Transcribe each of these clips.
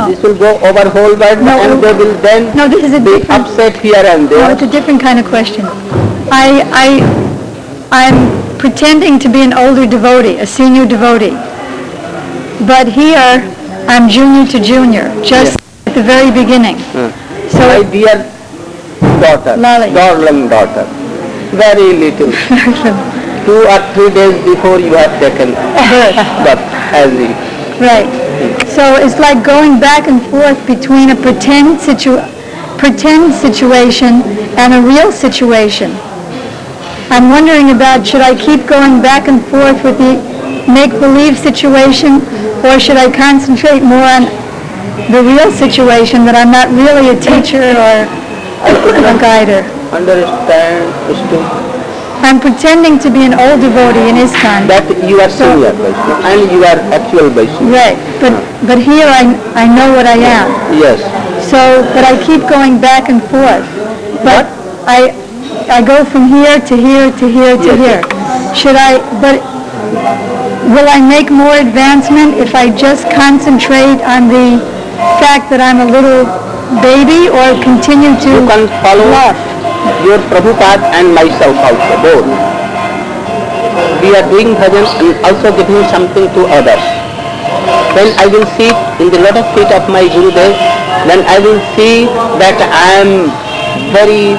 This will go over whole world, No, and they will then No, this is a be different... upset here and No, there. it's a different kind of question. I'm pretending to be an older devotee, a senior devotee. But here, I'm junior to junior, just at the very beginning. So, My dear daughter, Lali. darling daughter, very little. 2 or 3 days before you have taken birth as we. right. So it's like going back and forth between a pretend situation and a real situation. I'm wondering about, should I keep going back and forth with the make-believe situation, or should I concentrate more on the real situation, that I'm not really a teacher or a guider? Understand, I'm pretending to be an old devotee in ISKCON. that you are senior Vaishnava and you are actual Vaishnava. Right, but here I know what I am. Yes. So, but I keep going back and forth. But I go from here to here to here to here. Will I make more advancement if I just concentrate on the fact that I'm a little baby, or continue to You can follow love? your Prabhupada and myself also, both. We are doing bhajan and also giving something to others. When I will sit in the lotus feet of my Gurudev, then I will see that I am very,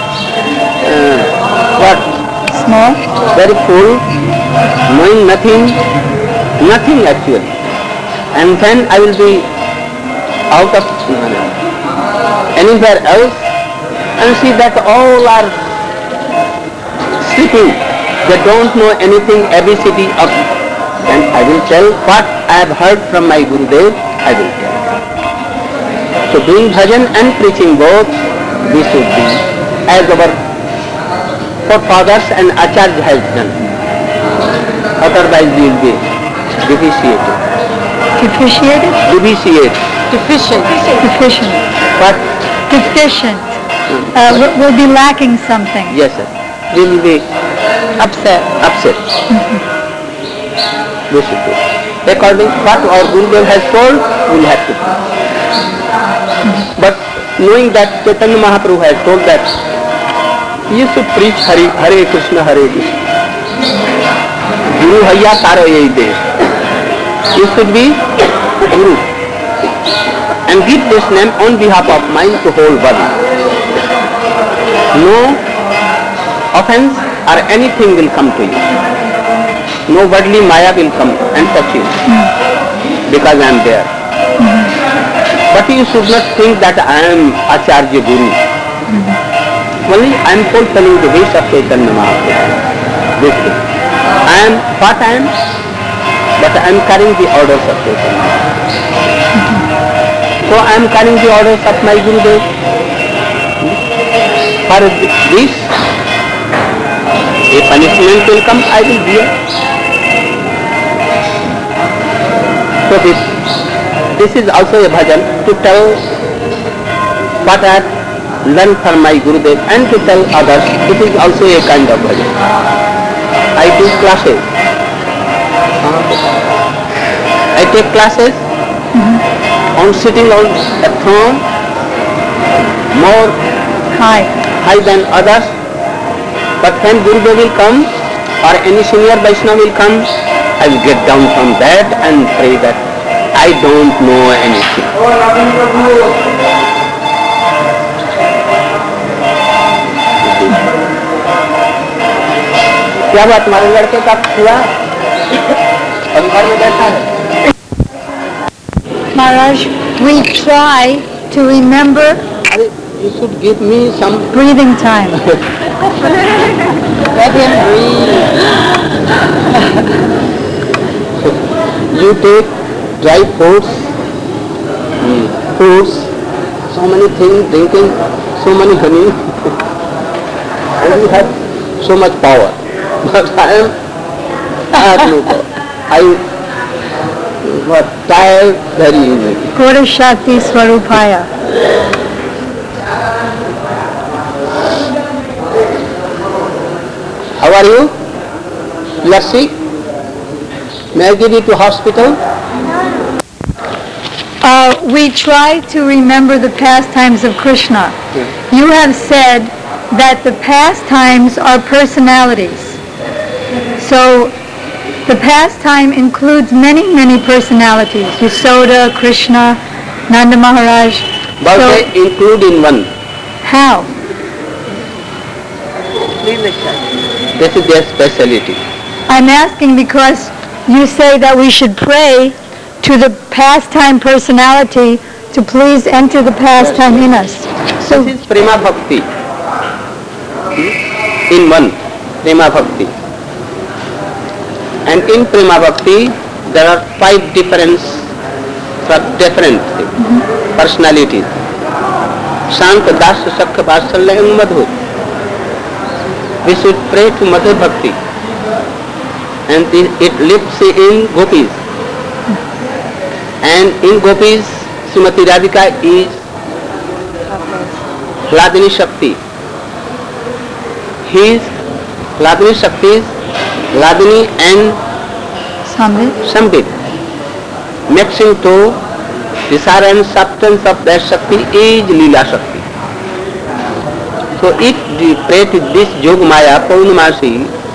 Small? very full, knowing nothing actually. And then I will be out of anywhere else and see that all are sleeping. They don't know anything, ABCD of, and I will tell what I have heard from my Gurudev, I will tell. So doing bhajan and preaching both, this should be as our forefathers and Acharya has done. Otherwise we will be deficient. Deficient? Deficient. But Deficient. We'll be lacking something. yes, sir. We will be Upset. We should do. According to what our Gurudev has told, we will have to do. But knowing that Chaitanya Mahaprabhu has told that you should preach Hare Krishna, Hare Krishna. Guru Hayya Taro Yai De. You should be Guru and give this name on behalf of mine to whole body. No offense or anything will come to you. No worldly Maya will come and touch you because I am there. But you should not think that I am Acharya Guru. Only I am fulfilling the wish of Chaitanya Mahaprabhu. This thing. I am what I am, but I am carrying the orders of Chaitanya. So I am carrying the orders of my Gurudev. For this, a punishment will come, I will bear. So this is also a bhajan to tell what I have learned from my Gurudev and to tell others. It is also a kind of bhajan. I do classes. I take classes on sitting on a throne more high than others. But when Gurudev will come or any senior Vaishnava will come, I will get down from that and pray that I don't know anything. क्या बात हमारे लड़के का हुआ? हम घर में बैठा है. Maharaj, we try to remember. You should give me some breathing time. Let him breathe. You take dry fruits, so many things, drinking so many honey, and you have so much power. But I have no power. I was tired very easily. Gora Shakti Swarupaya. How are you? You are sick? May I give you to hospital? we try to remember the pastimes of Krishna. You have said that the pastimes are personalities. So the pastime includes many, many personalities. Yasoda, Krishna, Nanda Maharaj. But So they include in one. how? This is their speciality. I'm asking because you say that we should pray to the pastime personality to please enter the pastime in us. So This is Prema Bhakti. In one, Prema Bhakti. And in Prema Bhakti, there are 5 different personalities. Shant, Das, Sakha, Vatsalya and Madhur. We should pray to Madhur Bhakti. And it lives in Gopis. And in Gopis, Srimati Radhika is Hladini Shakti. His Hladini Shakti is Hladini and Samvit. Sambit. Mixing to desire and substance of that Shakti is Leela Shakti. So if we pray to this Yogamaya Purnamasi,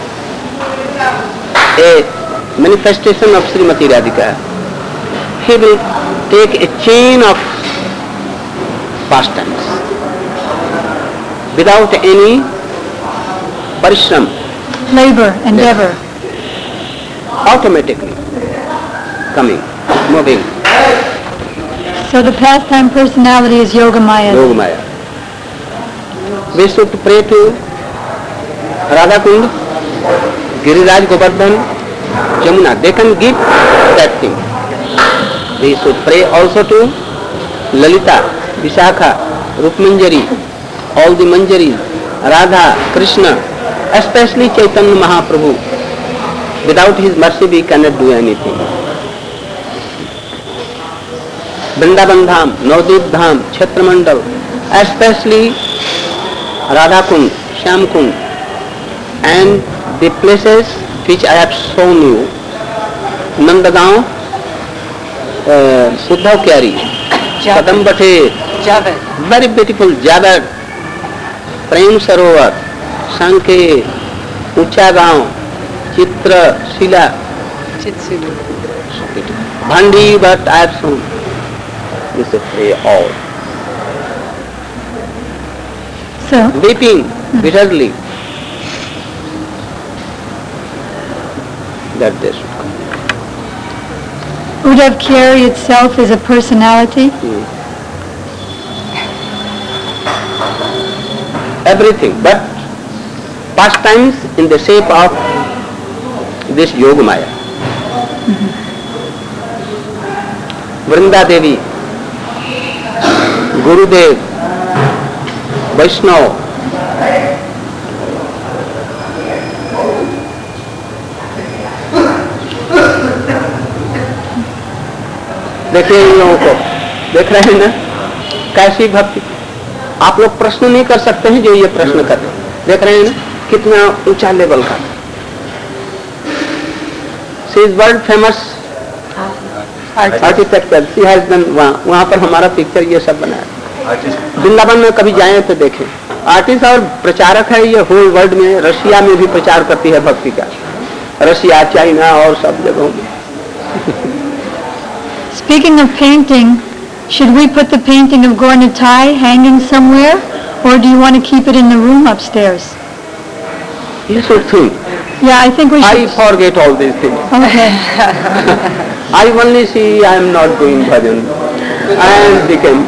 a manifestation of Srimati Radhika, he will take a chain of pastimes without any parishram, Labor, endeavor. automatically coming, moving, So the pastime personality is Yogamaya. Yogamaya. We should pray to Radha Kund, Giriraj Govardhan, Jamuna. They can give that thing. We should pray also to Lalita, Vishakha, Rukmanjari, all the Manjaris, Radha, Krishna, especially Chaitanya Mahaprabhu. Without his mercy we cannot do anything. Vrindavan Dham, Navadvip Dham, Kshetra Mandal, especially Radha Kund, Shyam Kund, and the places which I have shown you, Nandagaon, Suddhav Kyari, Kadam Bhathe, very beautiful Javad, Prem Sarovar, Sankhe, Ucha Gaon, Chitra, Shila, Bhandi, but I have shown. You should pray all. So, Weeping bitterly, that they should come. Uddhav Kyari itself is a personality. Everything, but pastimes in the shape of this Yogamaya. Vrinda Devi, Gurudev, Vaishnav, देखिए इन लोगों को, देख रहे हैं ना कैसी भक्ति. आप लोग प्रश्न नहीं कर सकते हैं जो ये प्रश्न कर रहे हैं. देख रहे हैं ना कितना ऊंचा लेवल का. She is world famous architecture. She has done. वहाँ पर हमारा पिक्चर ये सब बनाया. वृंदावन में कभी जाएं तो देखें. आर्टिस्ट और प्रचारक है ये होल वर्ल्ड में. रशिया में भी प्रचार करती है भक्ति का. रशिया, चाइना और सब जगहों में. Speaking of painting, should we put the painting of Gaur Nitai hanging somewhere, or do you want to keep it in the room upstairs? You should think. Yeah, I think we I should. forget all these things. Okay. I only see I am not doing bhajan. I am became.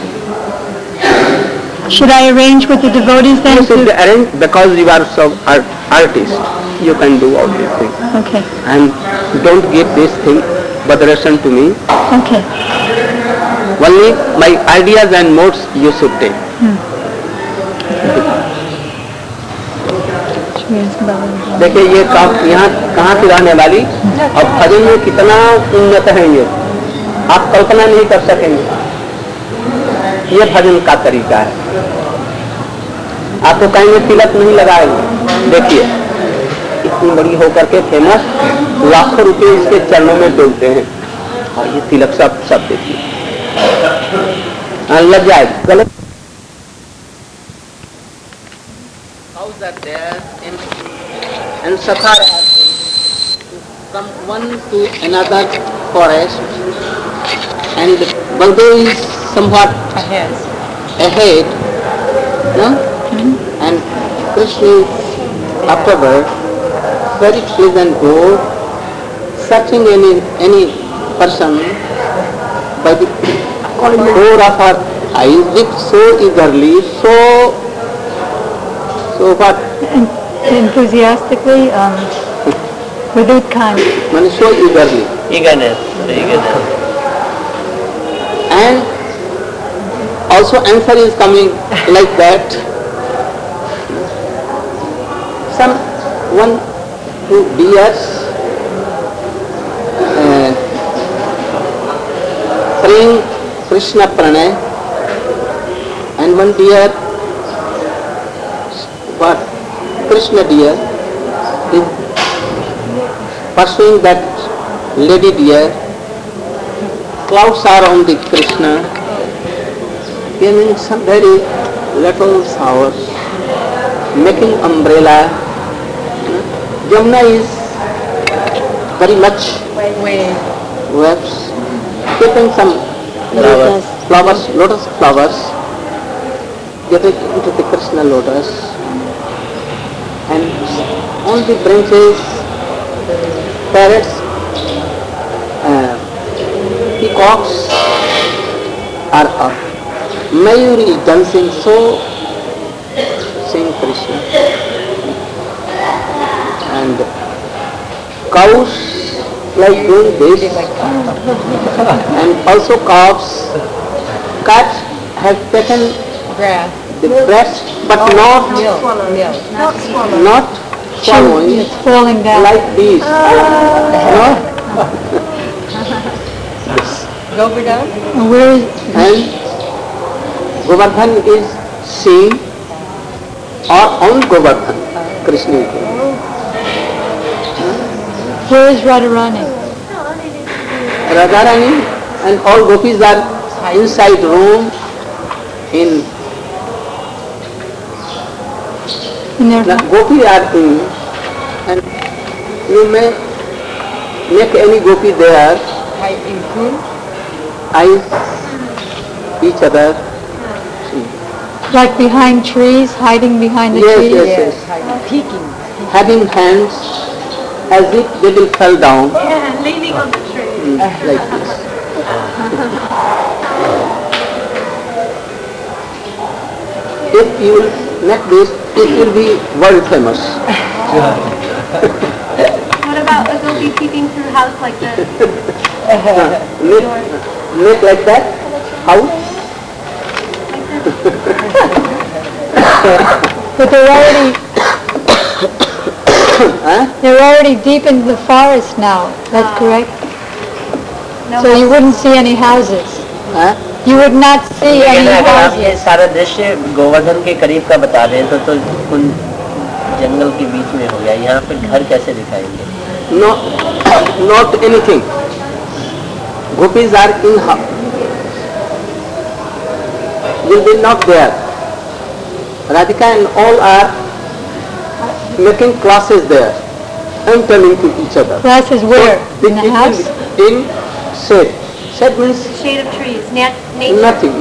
Should I arrange with the devotees then? You should to- arrange because you are so artist. You can do all these things. Okay. And don't give this thing botheration to me. Okay. Only my ideas and modes you should take. देखिए ये यहाँ कहाँ की रहने वाली और भजन में कितना उन्नत है ये. आप कल्पना नहीं कर सकेंगे. ये भजन का तरीका है. आपको कहेंगे तिलक नहीं लगाएंगे. देखिए इतनी बड़ी होकर के फेमस, लाखों रुपए इसके चरणों में डोलते हैं और ये तिलक सब देखिए. लग जाए गलत. Cows are there and Sakhar are from one to another forest, and Baldev is somewhat ahead, no? And Krishna is afterward, very pleasant go, searching any person by the core of her eyes with so eagerly, so what? Enthusiastically, with utkan. Man, so eagerly. Eagerness. And also answer is coming like that. One who deers praying Krishna pranay, and one deer, what? Krishna deer is pursuing that lady deer. Clouds are on the Krishna, giving some very little showers, making umbrella. Jamuna is very much waves, keeping some flowers, lotus flowers, getting into the Krishna lotus, and on the branches, parrots, peacocks are up. Mayuri is dancing, so sing Krishna. And cows like doing this, and also calves. Cats have taken the breast, but not swallowing, It's falling down. like this. No? And where is, And Govardhan is seen, or on Govardhan, Krishna is there. where is Radharani? Radharani and all gopis are inside room in their the gopi are in, and you may make any gopi there, eyes each other. like behind trees, hiding behind the Yes, trees. yes, yes. Having hands as if they will fall down. Leaning on the tree. Like this. If you will make this, it will be world famous. What about a gopi peeping through a house like this? Make like that. How? But they're already deep into the forest now. That's correct. So you wouldn't see any houses. Huh? You would not see any अगर आप ये houses. सारा दृश्य गोवर्धन के करीब का बता रहे हैं तो उन जंगल के बीच में हो गया, यहाँ पे घर कैसे दिखाएंगे? No, not anything. Gopis are in house. Will be not there. Radhika and all are making classes there and telling to each other. Classes where? So, In the house? In shade. Shade means Shade of trees, nature. nothing.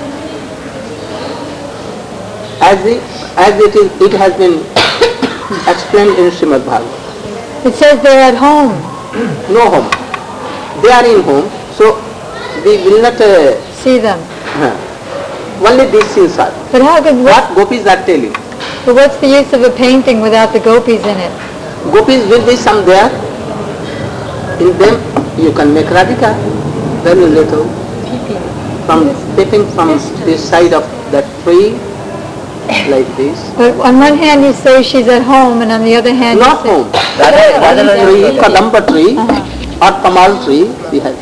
As it has been explained in Srimad Bhagavatam. It says they're at home. No home. They are in home, so we will not See them. only these things are. But how could, What gopis are telling. but what's the use of a painting without the gopis in it? Gopis will be some there. In them you can make Radhika, very little, from peeping from this side of that tree, like this. But on one hand you say she's at home, and on the other hand Not you say... home. Tree, Kadamba tree, or Kamal tree, we have.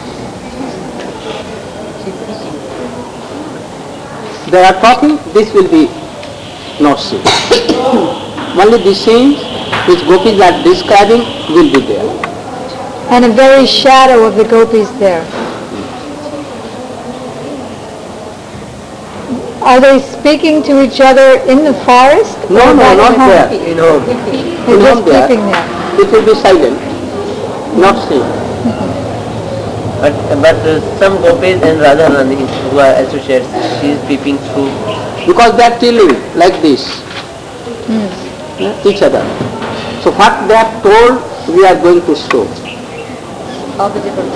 They are talking, this will be not seen. Only the scenes which gopis are describing will be there. And a very shadow of the gopis there. Are they speaking to each other in the forest? No, or no, back not in the home? there. You know, They're just Not there. peeping there. It will be silent, not seen. but some gopis and Radha Rani who are associates, she is peeping through. Because they are telling like this, each other. So what they are told, we are going to show. The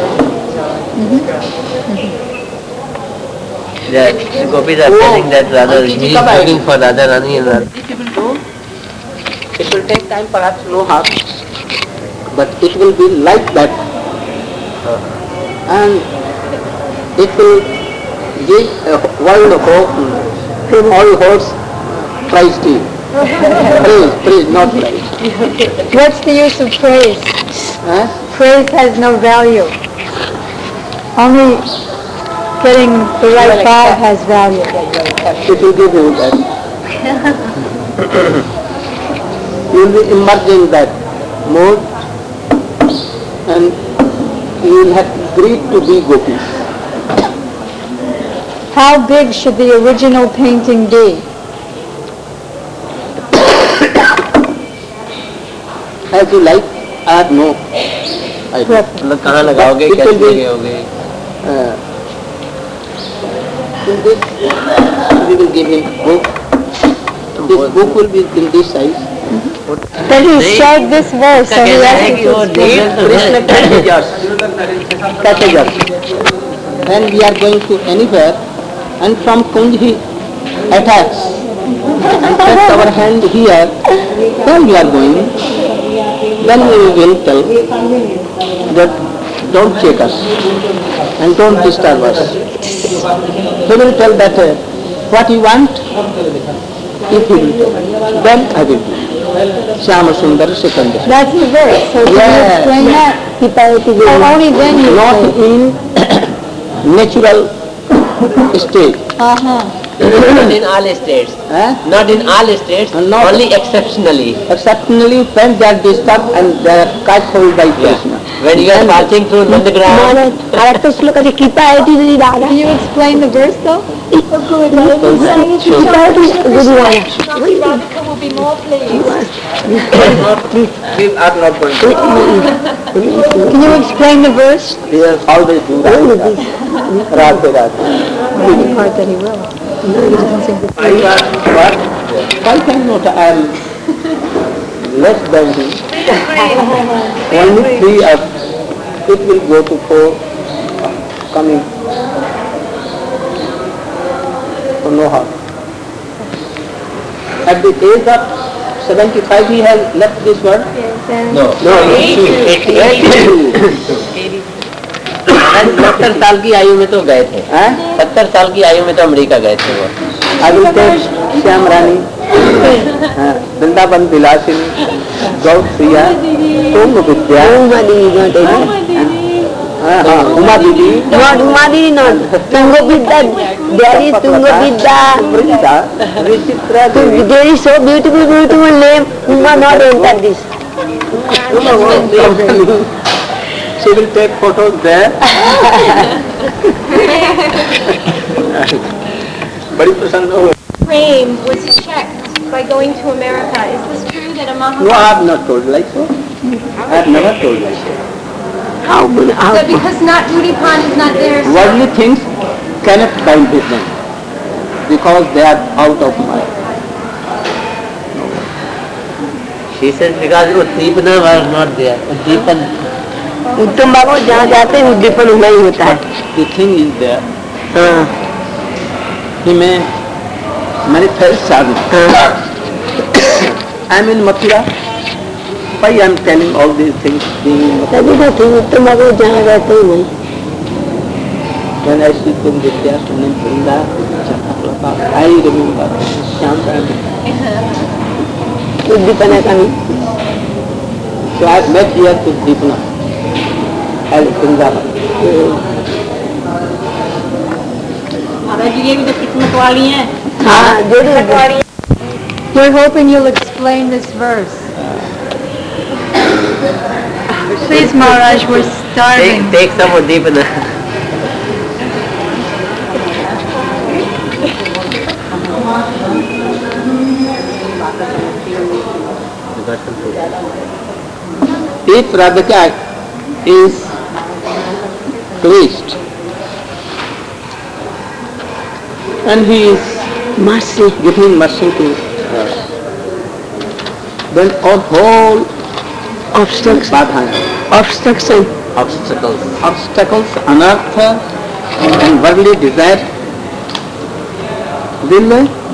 gopis are telling that Radha, he is looking for Radha Rani and Radha. It will take time, perhaps no harm, but it will be like that, and it will give a world of hope, all horse prize to you. Praise, not prize. What's the use of praise? Huh? Praise has no value. Only getting the right vibe has value. It will give you that. You will be immersed in that mode, and you will have greed to be gopis. How big should the original painting be? As you like, I have no idea. मतलब कहाँ लगाओगे, It will कैसे be- लगाओगे? In this, we will give him book. This book will be in this size. Then he shared this verse, so he has to Krishna catches. When we are going to anywhere, and from Kunj he attacks, and puts our hand here, where we are going, then we will tell that don't check us and don't disturb us. He will tell that what you want, if he will tell, then I will do. Shyama Sundar Sikandar. That's the verse, so can you Yes. explain that? Oh, only then you Not say. in natural state. Not in all states. Not in all states. Not- Only exceptionally. Exceptionally when they are disturbed and they are caught hold by Krishna. When you are passing through Nandagram. Can you explain the verse though? Radhika will be more pleased. We are not going to. Can you explain the verse? We are always do Radhe Radhe. The part that he will. I was what? Why cannot I am less than him? Only 3 up. It will go to 4 coming. So no harm. At the age of 75 he has left this world? No. No, 70 साल की आयु में तो गए थे। 70 साल की आयु में तो अमेरिका गए थे वो। I will take Shyam Rani, Vrindavan Vilasini, Gaur Priya, Om Vidya, Uma Didi, Not Umadiri, not Tungabidda. There is Tungabidda. Vrinda, Vichitra Devi. There is so beautiful, beautiful name. Uma not enter this. She will take photos there. बड़ी प्रसन्न हो. Prem was checked by going to America. Is this true that a No, Mahabharata... I have not told like so. I have never told like so. How So because not Udipan is not there, so Worldly things cannot bind with them because they are out of mind. She says because Uddipana was not there. Uddipan. उत्तम बाबू जहाँ जाते हैं उद्दीपन हुआ ही होता है. The thing is there. He may manifest sadhana. I am in Mathura. Why I am telling all these things being in Mathura? तभी तो थी उत्तम बाबू जहाँ रहते हैं वहीं. When I see Kumvidya, Sunan Vrinda, Chakaklapa, I remember Shyam Rani. उद्दीपन है कहीं. So I met here to Dipana as Vrindavan. हाँ जरूर. We're hoping you'll explain this verse. Please, Maharaj, we're starving. Take some Uddipana. If Radhika is pleased and he is mercy, giving mercy to us, then all whole obstacles, obstacles, anartha and worldly desire will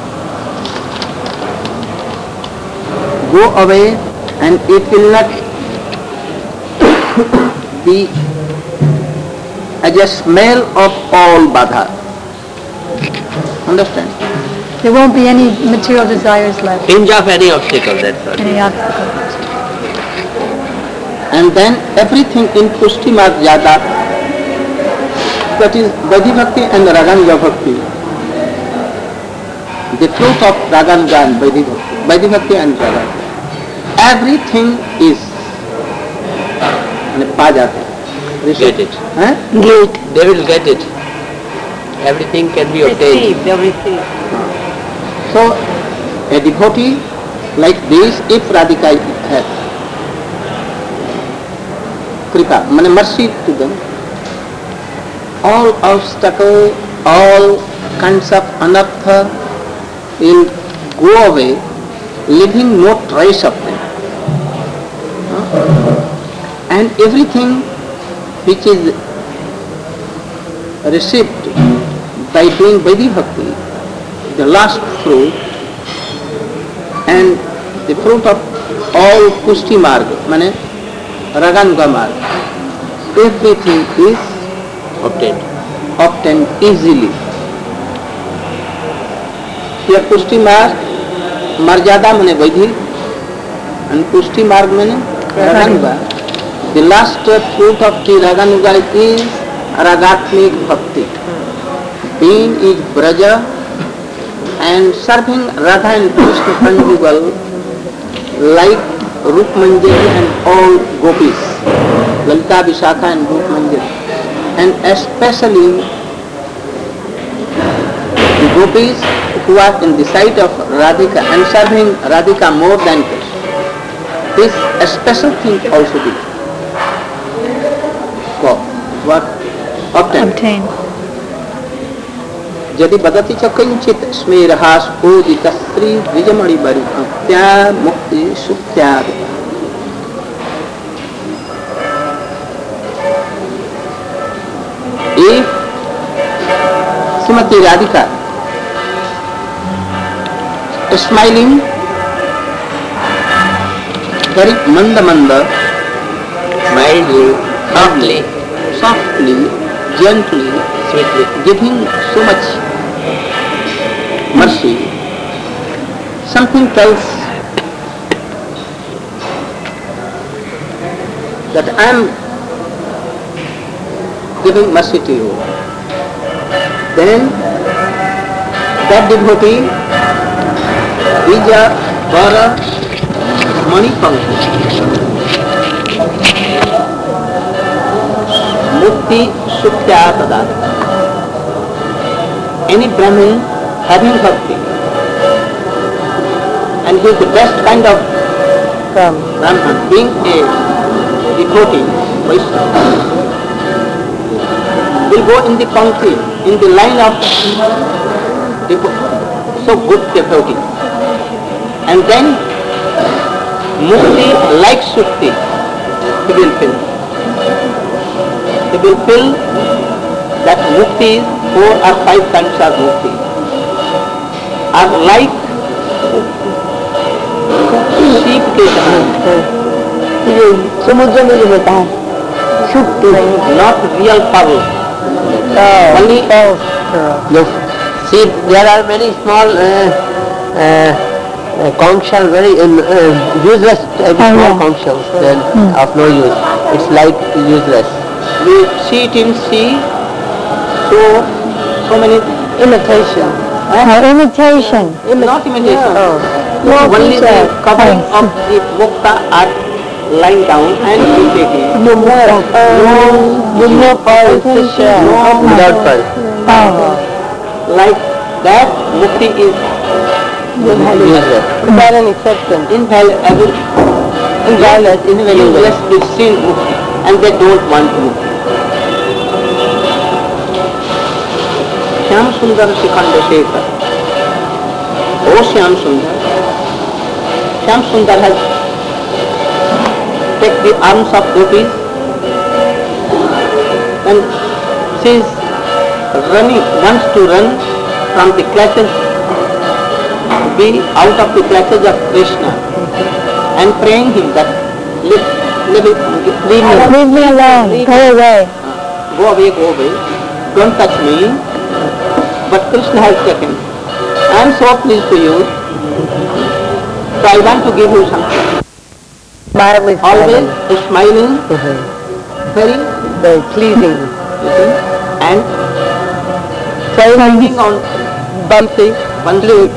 go away, and it will not be as a smell of all badha. Understand? There won't be any material desires left, Hinge of any obstacle, that's all. any obstacles. And then everything in Pushti Marg Jata, that is Vaidhi Bhakti and Raganuga Bhakti, the fruit of Raganuga and Vaidhi Bhakti and Raganuga, everything is पा जाते हैं. Get it. Get. They will get it. Everything can be obtained. Receive, they receive. So a devotee like this, if Radhika has kripa, means mercy to them, all obstacles, all kinds of anartha will go away, leaving no trace of them. And everything which is received by doing Vaidhi Bhakti, the last fruit, and the fruit of all Pushti Marga, means Raganuga Marga, everything is obtained easily. Here Pushti Marga, Marjada means Vaidhi, and Pushti Marga means Raganuga. The last fruit of the Raganuga is Ragatmik Bhakti. Being is Braja and serving Radha and Krishna conjugal like Rup Manjari and all gopis, Lalita Vishakha and Rup Manjari, and especially the gopis who are in the sight of Radhika and serving Radhika more than Krishna. This a special thing also be. What? Obtain. यदि बदति च किंचित स्मेरहास उदित स्त्री द्विजमणि बरि भक्त्या मुक्ति सुक्त्या. If Srimati Radhika smiling very manda, Mildly, softly, gently, sweetly, giving so much mercy, something tells that I am giving mercy to you. Then that devotee is a Vara Mani Pankaj, Mukti Suktya Tada. Any Brahmin having bhakti, and he is the best kind of Brahman, being a devotee, Vaishnava, will go in the country, in the line of so good devotee. And then Mukti like Sukti, he will feel. He will feel that Mukti is 4 or 5 kinds of Mukti are like sheep के समुद्र में जो होता है सुक्ति, not real pearl. Only see, there are many small conch shells, very useless small conch shells, of no use. It's like useless. we see it in sea, so many imitation. Imitation. not imitation. No, Only the teacher. covering of the mukta are lying down and we take it. No more. No pearl, fisher. Without pearl. Like that mukti is useless. Without an exception. Invaluable. Useless will still mukti, and they don't want mukti. Shyam Sundar Shikhanda Shekhar. Oh Shyam Sundar. Shyam Sundar has taken the arms of gopis and she is running, wants to run from the clutches, be out of the clutches of Krishna, and praying him that leave Leave me alone. Go away. go away, don't touch me. But Krishna has taken. I am so pleased to you, so I want to give you something. Always smiling, very pleasing. and hanging on bumpy, one leg.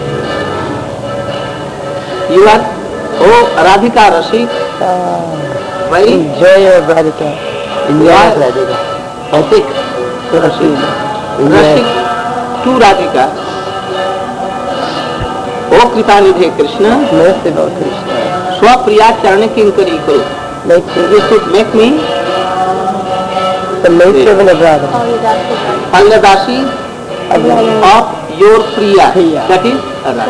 You are, oh Radhika Rashik, very Enjoy your Radhika. Enjoy Radhika. Rashik, Rashik to Radhika. Oh Kripanidhe Krishna, Merciful Krishna. Swapriya Charana Kinkari Karo. You should make me The maidservant of Radha. Palladasi of your Priya. That is Radha.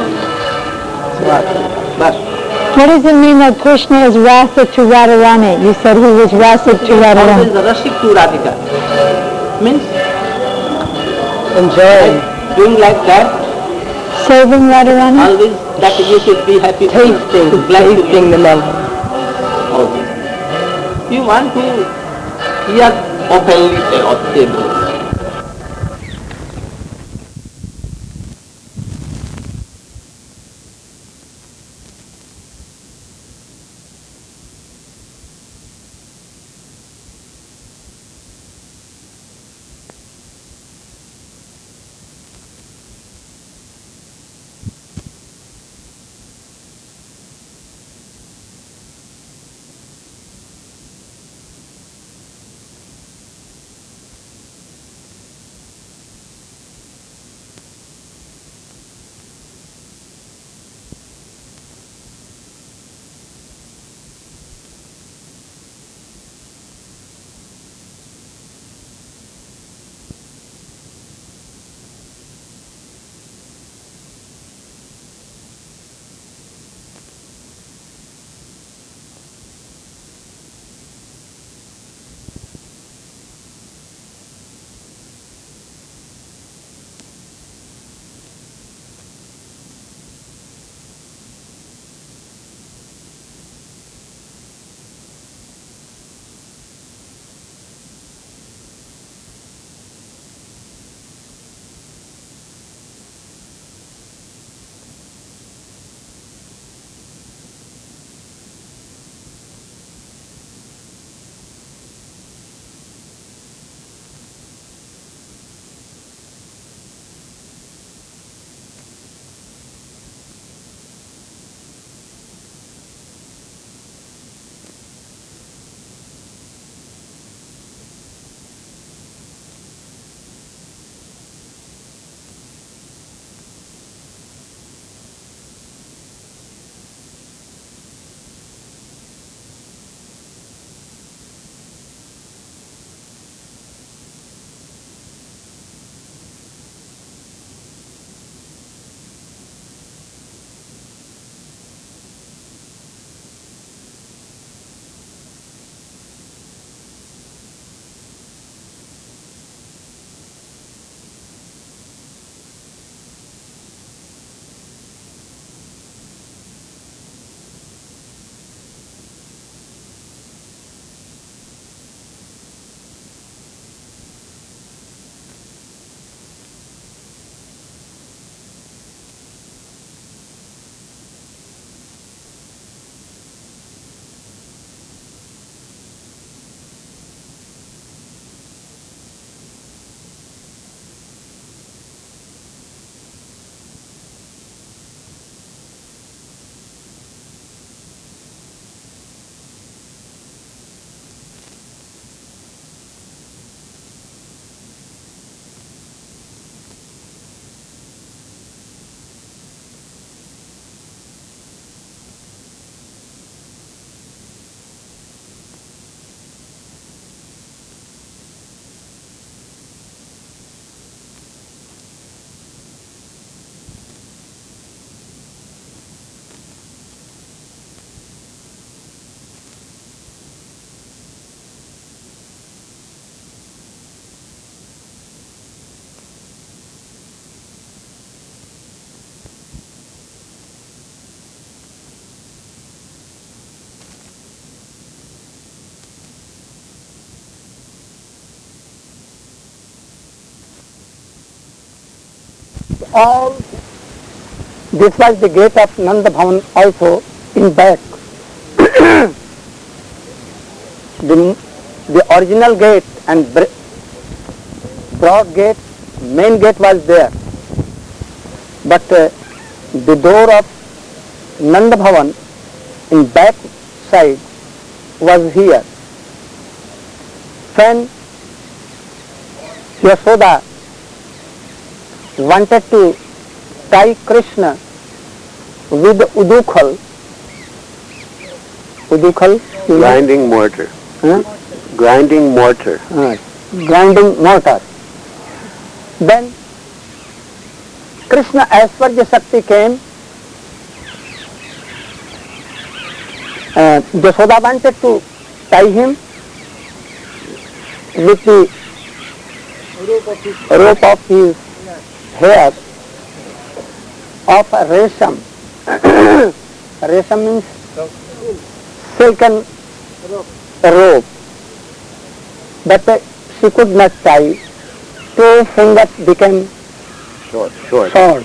Bas. What does it mean that Krishna is Rasa to Radharani? You said he was Rasa to Always Radharani. Rashik to Radhika. Means Enjoying. doing like that, Serving Radharani? always that you should be happy. Tasting the melon. Always. You want to hear openly of them. all, this was the gate of Nanda Bhavan also in back. The original gate and broad gate, main gate was there. But the door of Nanda Bhavan in back side was here. When Yashoda wanted to tie Krishna with Udukhal, Grinding mortar. Grinding mortar. Grinding mortar. Then Krishna Aishwarya Shakti came. Yashoda wanted to tie him with the rope of his hair of resham. Resham means silken rope. But she could not tie. 2 fingers became short.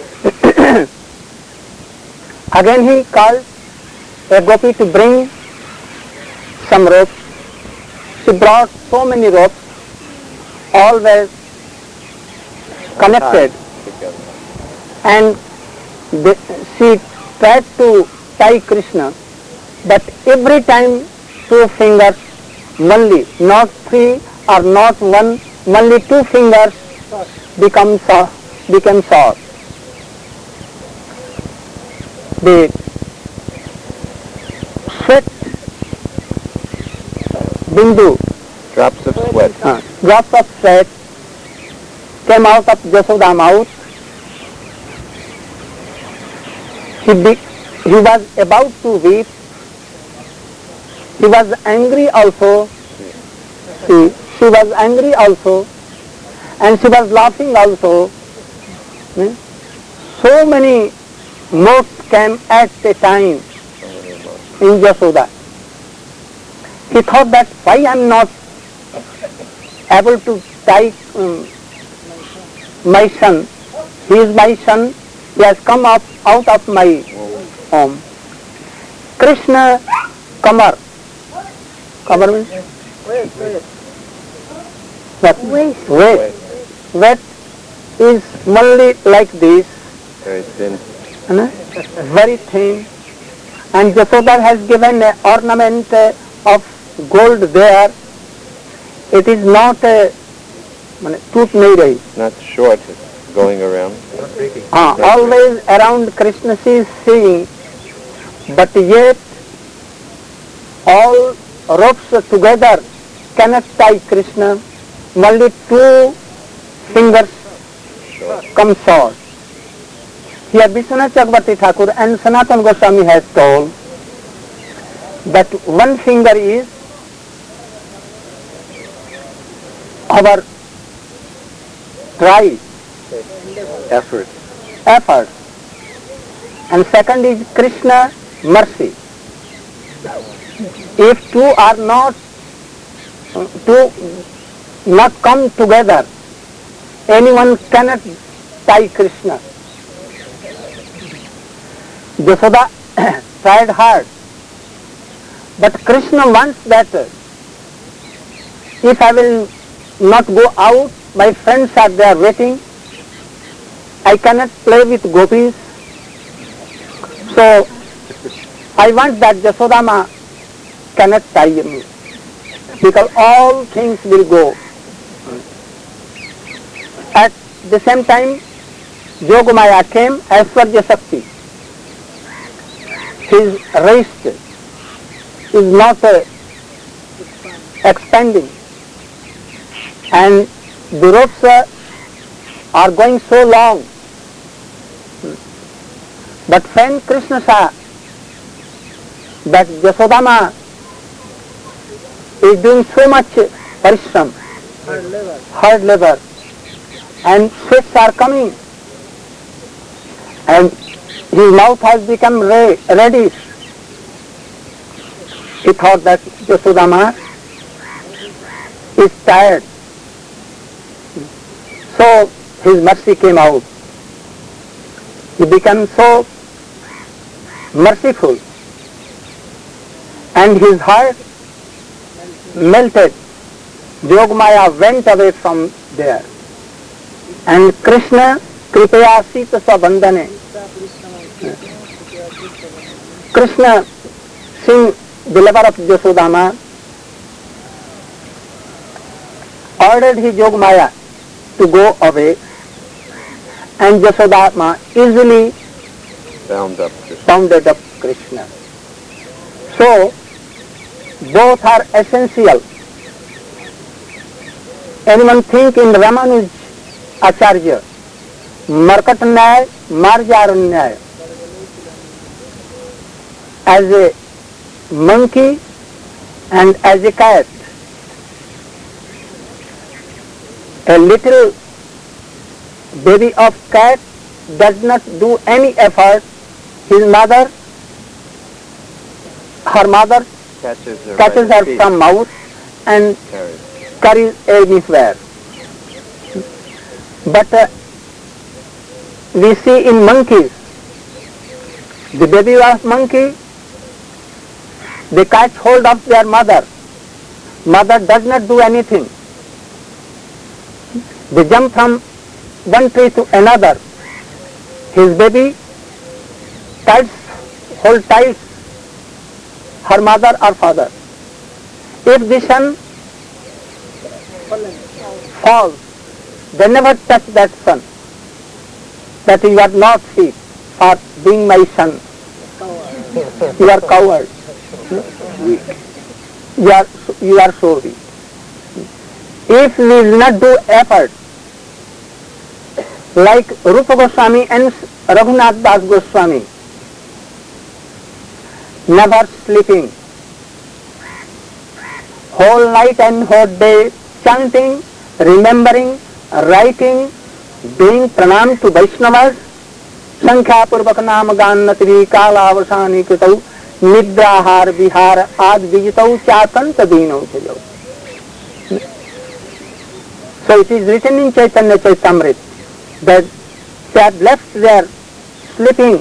Again he called a gopi to bring some ropes. She brought so many ropes, all were connected, and she tried to tie Krishna, but every time 2 fingers only, not 3 or not 1, only 2 fingers became short. The sweat bindu, Drops of sweat came out of Yashoda's mouth. He was about to weep. He was angry also. She was angry also, and she was laughing also. So many notes came at a time in Yashoda. He thought that why I am not able to tie my son. He is my son. He has come out of my home. Krishna Kamar. Kamar means? Wait. Wait is only like this. Very thin. Very thin. And Yashoda has given an ornament of gold there. It is not toot nahi rahi. Not short, it's going around. Always around Krishna she is seeing, but yet all ropes together cannot tie Krishna. Only 2 fingers come short. Here Vishwanath Chakravarti Thakur and Sanatana Goswami has told that 1 finger is our try, effort, and second is Krishna mercy. If 2 are not come together, anyone cannot tie Krishna. Yashoda tried hard, but Krishna wants that if I will not go out, my friends are there waiting, I cannot play with gopis, so I want that Yashodama cannot tie me, because all things will go. At the same time, Yogamaya came, Aishwarya Shakti. His wrist is not expanding, and the ropes are going so long. But when Krishna saw that Yashodama is doing so much parishram, hard labor, and sweats are coming, and his mouth has become reddish, he thought that Yashodama is tired. So his mercy came out. He became so merciful and his heart melted. Yogamaya went away from there. And Krishna, Kripaya Sita Sabandhane. Krishna, seeing the lover of Yasodama, ordered his Yogamaya to go away, and Yasodama easily bounded up Krishna. So, both are essential. Anyone think in Ramanuj Acharya, Markat Nyaya, Marjar Nyaya, as a monkey and as a cat, a little baby of cat does not do any effort. His mother, her mother catches her from mouth and carries anywhere. But we see in monkeys, the baby of monkey, they catch hold of their mother. Mother does not do anything. They jump from one tree to another. His baby hold tight her mother or father. If the son falls, they never touch that son. That you are not fit for being my son. You are coward. Weak. You are so weak. If we will not do effort, like Rupa Goswami and Raghunath Das Goswami, never sleeping, whole night and whole day chanting, remembering, writing, doing pranam to Vaishnavas, Sankhya Purvak Nam Gannatri Kala Avasani Kritau, Nidrahar Vihar Ad Vijitau Chatanta Dino Chayau. So it is written in Chaitanya Chaitamrit that they had left there sleeping,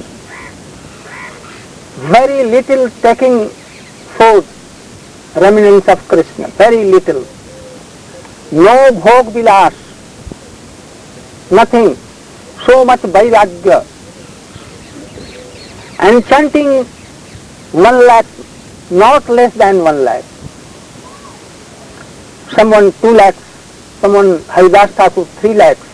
very little taking food, remnants of Krishna, very little. No bhog vilas, nothing, so much vairagya. And chanting 1 lakh, not less than 1 lakh. Someone 2 lakhs, someone Haridas Thakur 3 lakhs.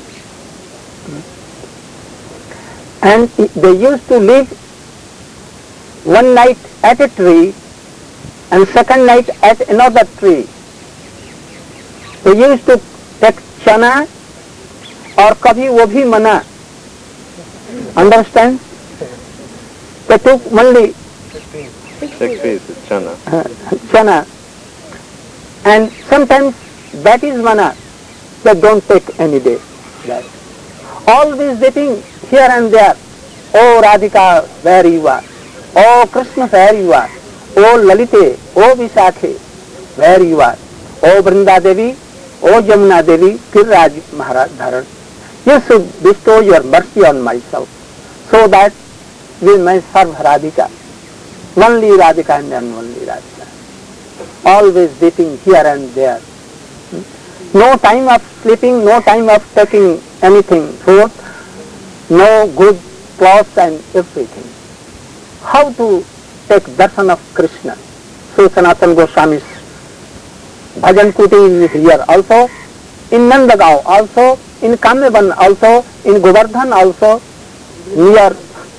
And they used to live one night at a tree and second night at another tree. They used to take chana or kabhi wo bhi mana. Understand? They took only 6 pieces chana. Chana. And sometimes that is mana. They don't take any day. Always sitting here and there. Oh Radhika, where you are? Oh Krishna, where you are? Oh Lalite, oh Visakhe, where you are? Oh Vrinda Devi, oh Jamuna Devi, Kirraj Maharaj Dharan. You should bestow your mercy on myself, so that we may serve Radhika. Only Radhika and only Radhika. Always dipping here and there. No time of sleeping, no time of taking anything, food, no good clothes and everything. How to take darshan of Krishna? So Sanatana Goswami's Bhajan Kuti is here also, in Nandagaon also, in Kamevan also, in Govardhan also, near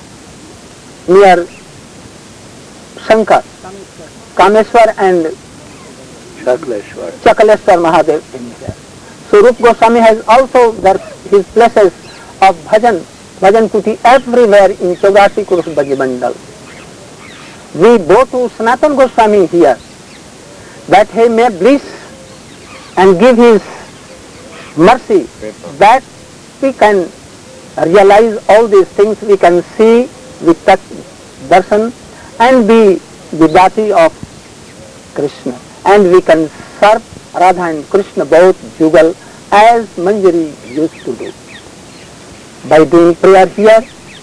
Shankar, Kameswar and Chakaleshwar Mahadev in there. So Rupa Goswami has also his places of Bhajan Kuti everywhere in Chogasi Kurush Bhaji Mandal. We go to Sanatana Goswami here, that he may bless and give his mercy, that we can realize all these things, we can see, we touch darshan and be the dati of Krishna. And we can serve Radha and Krishna both jugal as Manjari used to do. By doing prayer here,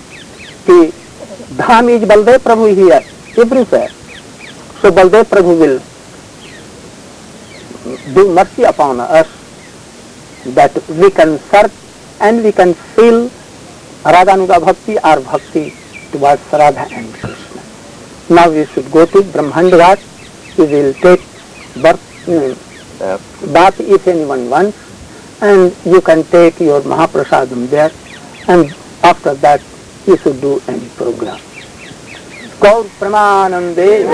कि Dham is Baldev Prabhu here, everywhere. So Baldev Prabhu will do mercy upon us that we can search and we can feel Radhanuga Bhakti or Bhakti towards Radha and Krishna. Now we should go to Brahmanda Ghat. We will take bath if anyone wants, and you can take your Mahaprasadam there, and after that you should do any program. Gaur Pramanande.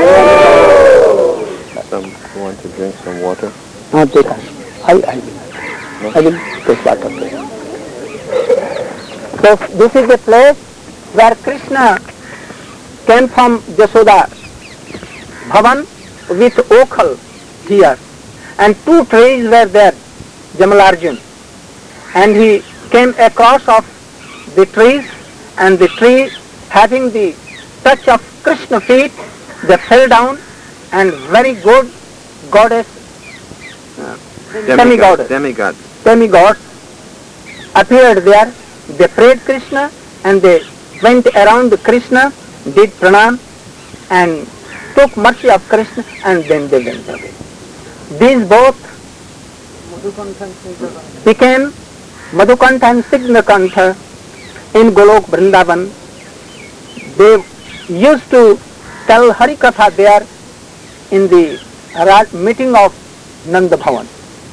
Some want to drink some water? I will take water. So this is the place where Krishna came from Jasoda Bhavan with Okhal here, and two trees were there, Jamalarjun, and he came across of the trees, and the tree having the touch of Krishna feet, they fell down, and very good goddess, demigods appeared there. They prayed Krishna, and they went around Krishna, did pranam, and took mercy of Krishna, and then they went away. These both became Madhukantha and Signakantha in Golok Vrindavan. They used to tell Harikatha there in the meeting of Nanda Bhavan.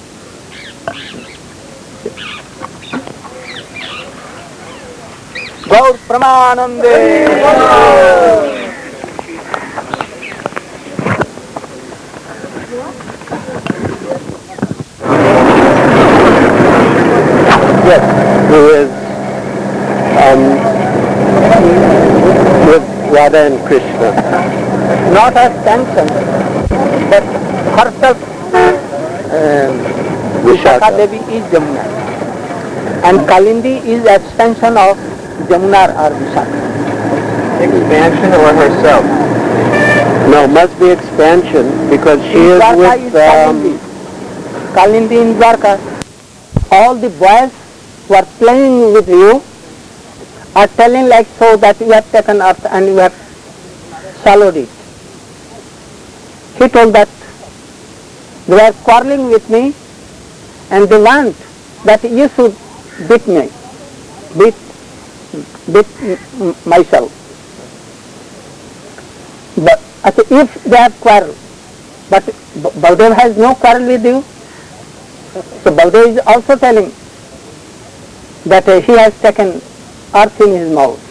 Gaur Pramanande. Yes, who is with Radha and Krishna. Not as sanction, but herself, Vishakha Devi is Jamuna, and Kalindi is extension of Jamuna or Vishakha. Expansion or herself? No, must be expansion because she is Dwarka with is Kalindi in Dwarka. All the boys who are playing with you are telling like so that you have taken earth and you have swallowed it. He told that they are quarreling with me and they want that you should beat me, beat myself. But if they have quarrel, but Baldev has no quarrel with you, so Baldev is also telling that he has taken earth in his mouth.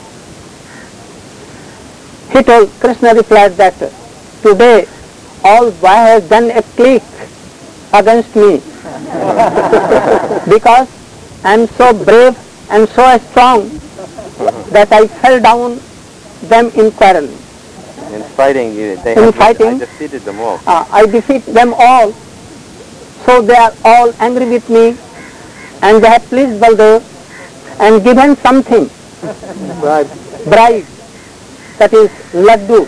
He told, Krishna replied that today all boy has done a clique against me because I am so brave and so strong that I fell down them in quarrel. In fighting, I defeated them all. I defeat them all. So they are all angry with me, and they have pleased Baldev and given something, bride, that is laddu.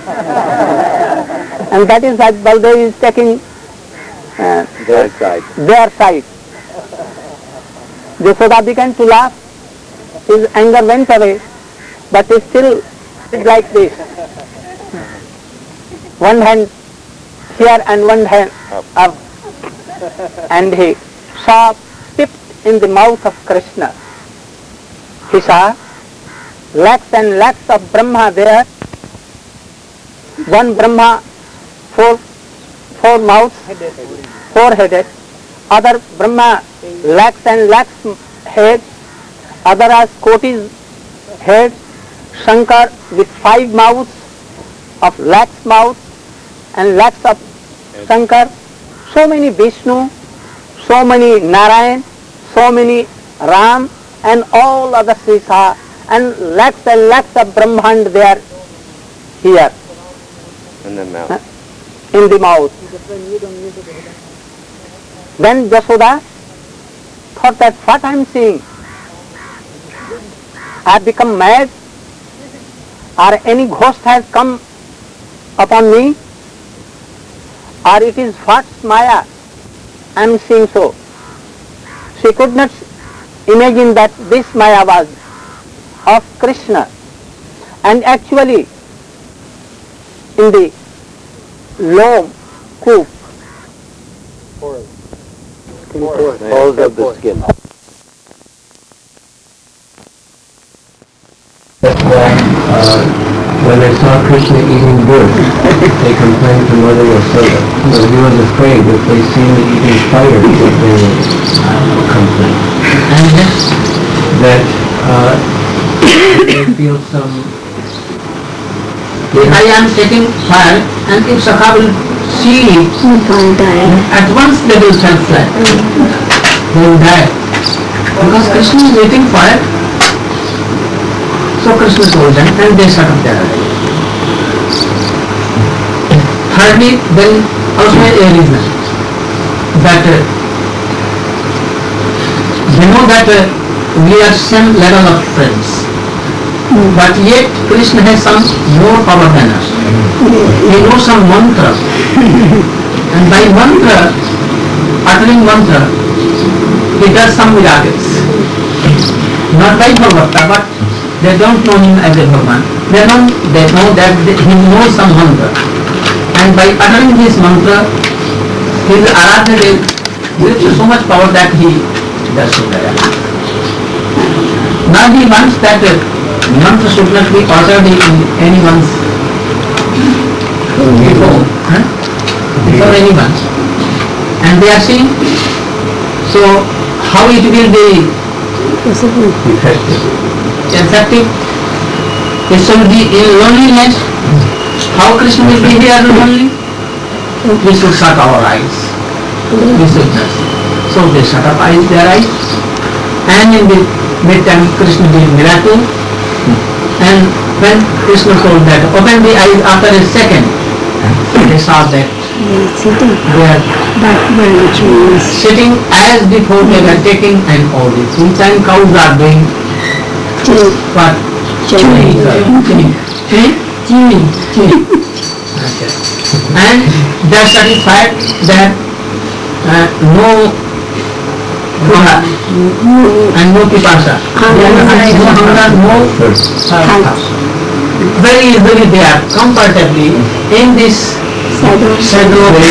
And that is that Baldev is taking Their side. their side. Jasoda began to laugh, his anger went away, but he still did like this. One hand here and one hand up. And he saw dipped in the mouth of Krishna. He saw lakhs and lakhs of Brahma there. One Brahma, four mouths, four-headed. Other Brahma, lakhs and lakhs heads. Other has kotis heads. Shankar with 5 mouths of lakhs mouths and lakhs of Shankar. So many Vishnu, so many Narayan, so many Ram, and all other Sisa, and lakhs of Brahmand they are here In the mouth. in the mouth. Then Jasoda thought that what I am seeing, I have become mad, or any ghost has come upon me, or it is what Maya I am seeing so. She could not imagine that this Maya was of Krishna, and actually in the loam, croup, Holes of the skin. When they saw Krishna eating wood, they complained to Mother Yasoda. So he was afraid if they see him eating fire, that they would complain. And that they feel some... If I am taking fire and if Sakha will see it, at once they will fall flat. They will die. Because Krishna is eating fire, so Krishna told them and they shut up their eyes. Thirdly, then also a reason that they know that we are same level of friends, but yet Krishna has some more power than us. He knows some mantra, and by mantra, uttering mantra, he does some miracles. Not by Bhagavata, but they don't know him as a Bhagavan. They know that he knows some mantra. And by uttering this mantra, his Aradhya Dev gives so much power that he does so well. Now he wants that mantra should not be uttered in anyone's before anyone. And they are seeing, so how it will be effective? It should be in loneliness. How Krishna will be here lonely? We should shut our eyes. We should not. So they shut up their eyes, and in the midtime Krishna did miracle. And when Krishna told that open the eyes after a second, they saw that they are sitting as before they were taking, and all the 3 times cows are doing what? Chewing. Okay. And they are satisfied that no hunger and no pipasa. No hunger, no thirst. Very easily they are comfortably in this shadow of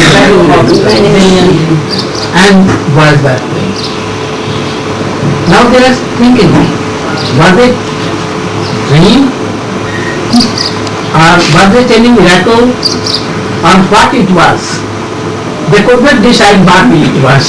and was that thing. Now they are thinking, was it dream? Or was it any miracle? Or what it was? They could not decide what it was.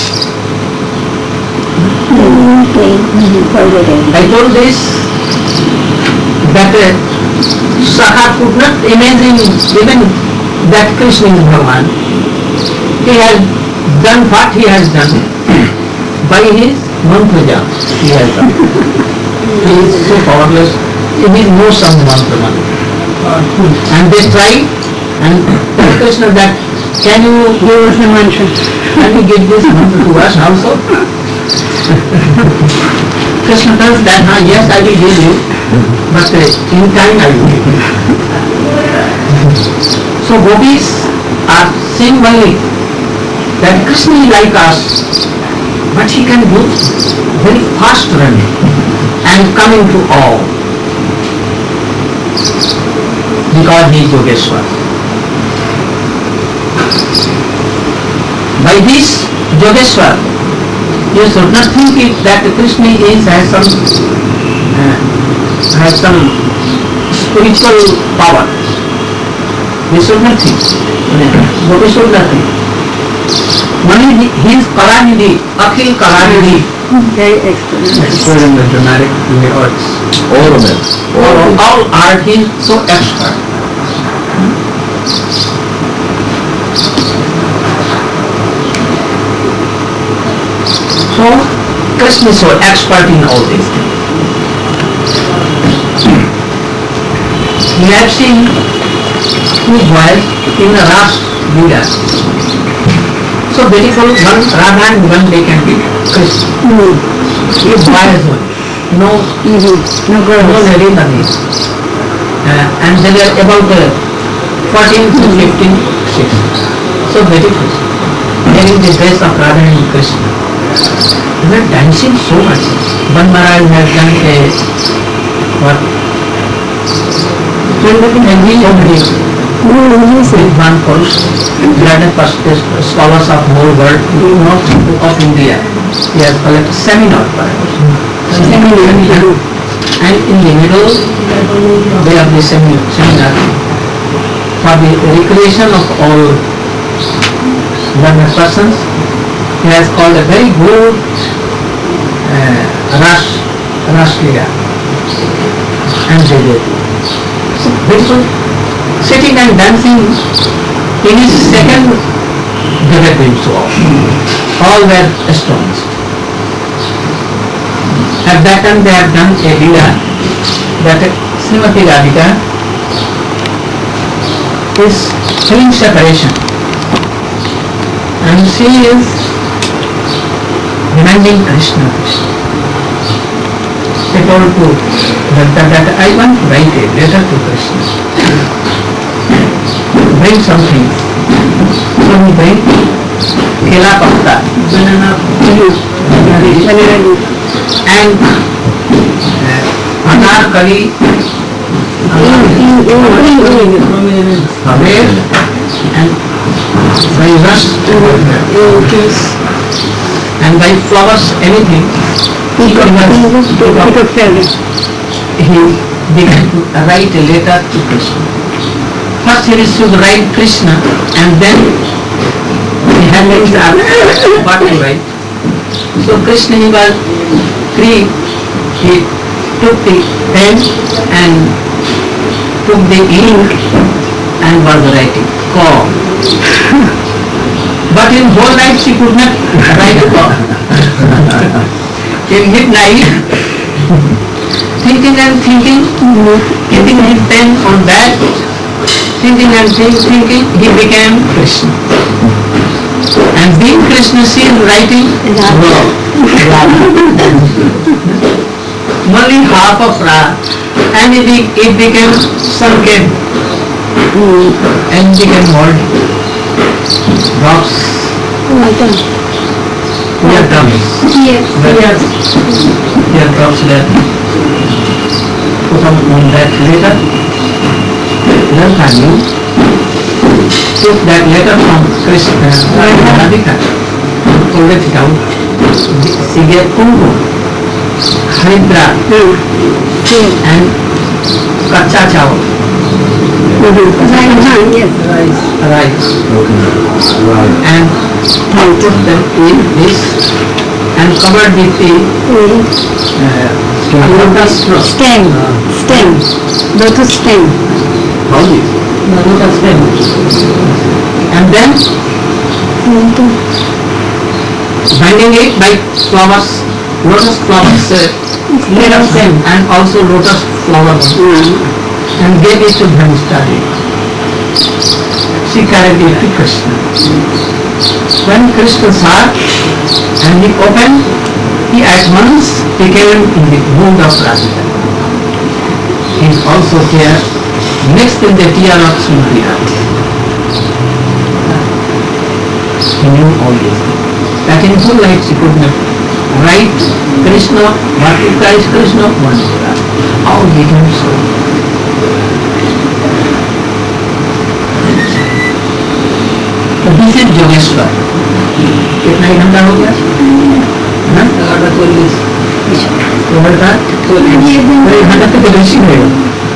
I told this that Sakha could not imagine even that Krishna is Bhagavan. He has done what he has done by his mantra japa. He has done. He is so powerless. He knows some mantra. And they try and tell Krishna that can you give us a mantra? Can you give this mantra to us also? Krishna tells that yes, I will give you, but in time I will give you. So gopis are saying only that Krishna is like us, but he can do very fast running and coming to all, because he is Yogeshwar. By this Yogeshwar, you should not think it that Krishna has some spiritual power. We should not think. We should not think. Only his Kalanidhi, Akhil Kalanidhi. Very excellent. Expert in the dramatic arts. All of it. All art, he is so expert. So Krishna is so expert in all these things. We have seen 2 boys in the Ras Leela. So beautiful, one Radha and one they can be Krishna. Two boys only. No girls, no lady, nothing. And they were about 14 to 15, 6. So beautiful. Wearing the dress of Radha and Krishna. They were dancing so much. One Maharaj has done a And he obeyed. One Purush, scholars of whole world, not of India. He has collected seminar for us. And in the middle way of the seminar, for the recreation of all learned persons, he has called a very good Ras Leela and Jayadevati. So beautiful, sitting and dancing in his second Jagat show. All were astonished. At that time they have done a Leela that Srimati Radhika is feeling separation and she is demanding Krishna. They told to Radha that I want to write a letter to Krishna. Bring something. So he bring kela patta, banana and anarkali, and by rust and by flowers, anything. He began to write a letter to Krishna. First he should write Krishna and then he had what to write. So Krishna, he was free. He took the pen and took the ink and was writing Kaur. But in whole night she could not write a Kaur. In midnight, thinking and thinking, keeping his pen on that, thinking and thinking, he became Krishna. And being Krishna, she is writing only half of Ra, and it became sunken and became moldy. Drops. Here drops. Here drops there. Put on that letter. Then took that letter from Krishna, Radhika, pulled it out. She gave Kumkum, Haridra, and Kacha Chawal. Rice. And put them in this and covered with the lotus stem. Lotus stem. Lotus stem. And then binding it by flowers, lotus flowers, made of stem and also lotus flowers, and gave it to Dhanistari. She carried it to Krishna. When Krishna saw and he opened, he at once became in the mood of Radhika. He is also here next in the tier of Srimati Radhika. He knew all this. That in full life she could not write Krishna, what is Krishna, what is Radha. How became so. This is Yogeshwar. कितना ही घंटा हो गया? ना? 11:40. घंटा तो बेसी होगा.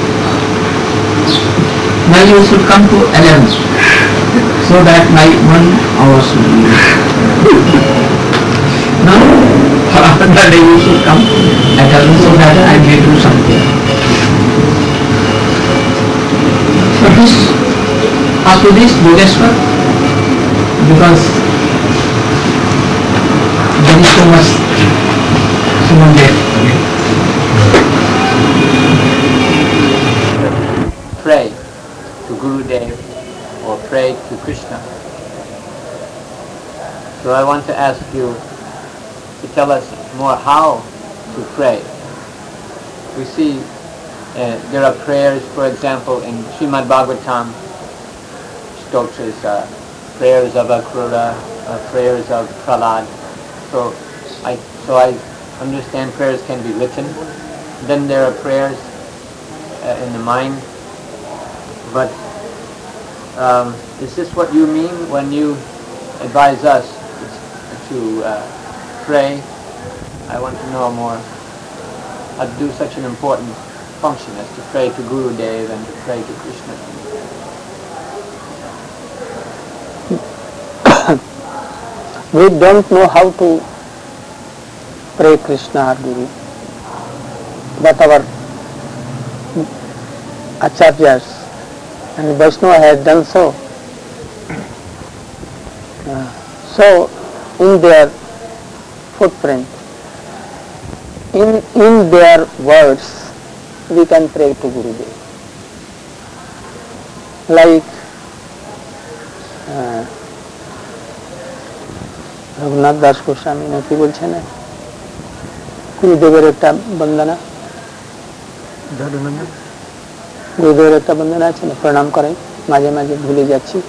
Now you should come to 11, so that my 1 hour should be. Now, for after that day you should come at 11 so that I may do something. So this, after this Yogeshwar, because there is so much someone there. Pray to Gurudev or pray to Krishna. So I want to ask you to tell us more how to pray. We see there are prayers, for example, in Srimad Bhagavatam, stotras, prayers of Akrura, prayers of Prahlad. So I understand prayers can be written. Then there are prayers in the mind. But is this what you mean when you advise us to pray? I want to know more how to do such an important function as to pray to Gurudev and to pray to Krishna. We don't know how to pray Krishna or Guru, but our Acharyas and Vaishnava has done so. So in their footprint, in their words, we can pray to Gurudev. Like Raghunath Das Goswami নাকি বলছে না, গুরুদেবের একটা বন্দনা, গুরুদেবের একটা বন্দনা আছে না, প্রণাম করে, মাঝে মাঝে ভুলে যাচ্ছি,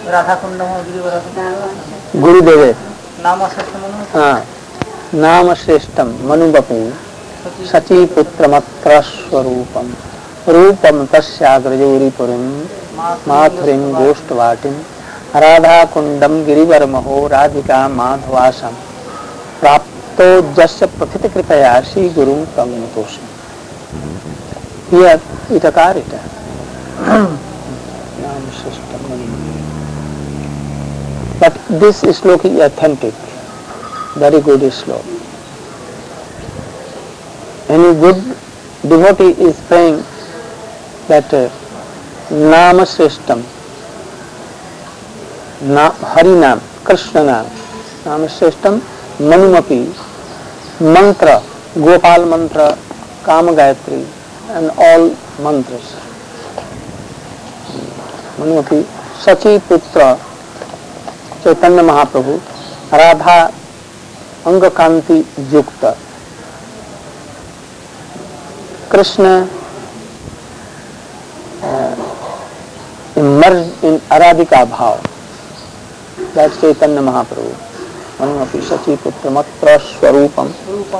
গুরুদেবের হ্যাঁ, নাম শ্রেষ্ঠম মনুবপি সচিপুত্রমাত্র স্বরূপম रूपम तस्याग्रजौरीपुरीं माथुरीं गोष्ठवाटिं राधाकुण्डं गिरिवरमहो राधिका माधवासं प्राप्तो जस्य प्रथितकृपया श्रीगुरुं तं नतोऽस्मि. Here itakarita Nam System. But this sloka is authentic, very good sloka. Any good devotee is praying that Nama System, Harinam, Krishna Nam, Nama System, Manumapi, Mantra, Gopal Mantra, Kama Gayatri, and all mantras. Manumapi, Sachi Putra, Chaitanya Mahaprabhu, Radha Angakanti Yukta, Krishna immersed in Aradhika Bhav, that's Chaitanya Mahaprabhu. Manumapi Sachi Putra Matra Swarupam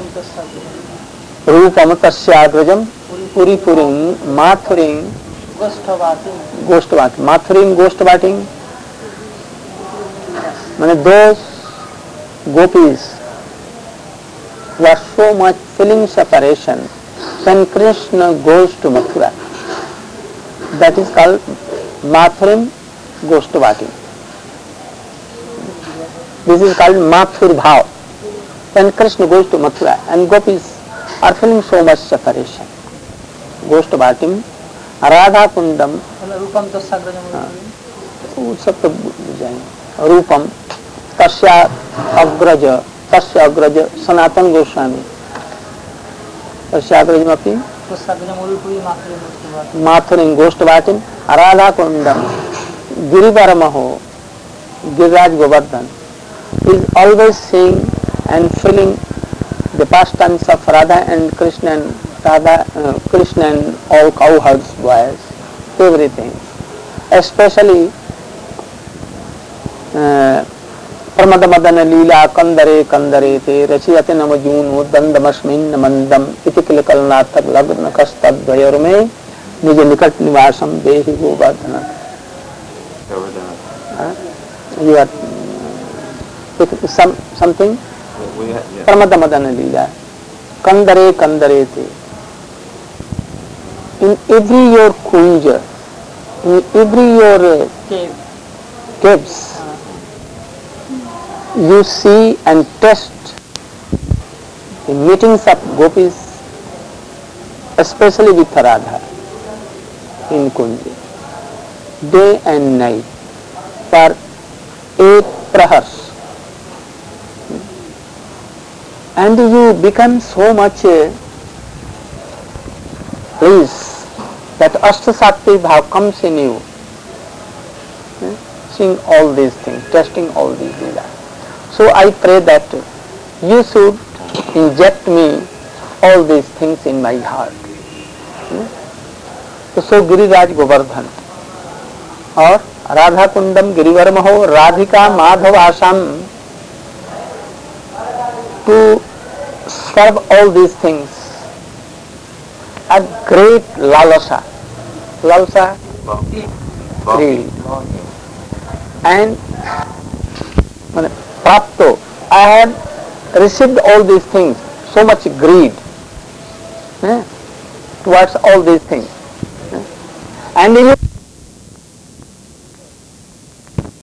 Rupam Tasyagrajam Puripurim Mathurim Goshtavatim. Mathurim Goshtavatim, those gopis who are so much feeling separation when Krishna goes to Mathura. That is called Mathurim Goshtavatim. This is called Mathur Bhav. When Krishna goes to Mathura and gopis are feeling so much separation. Goshtavatim, Radha Kundam, Rupam, Tasya Agraja, Sanatan Goswami, Tasya Agrajamapi, Mathurim Goshtavatim, Radha Kundam, Girivaramaho, Giriraj Govardhan, is always seeing and feeling the pastimes of Radha and Krishna and Krishna and all cowherds boys, everything. Especially Pramada Madana Leela Kandare Kandare Te Rachiyate Namajunu Dandamasmin Namandam Itikilikalnathar Lagna Kastad Dvayarume Nija Nikat Nivasam Dehi Govardhana. You are something? Pramada Madana Leela Kandare Kandare Te. In every your kunja, in every your caves, you see and test the meetings of gopis, especially with Radha in kunja, day and night, for 8 prahars. And you become so much pleased that Ashtasakti Bhav comes in you, seeing all these things, testing all these leela. So I pray that you should inject me all these things in my heart. So Giriraj Govardhan or Radha Kundam Girivaramaho Radhika Madhavasam, to serve all these things a great lalasa. Lalasa, greed. And prapto, I have received all these things, so much greed towards all these things. And in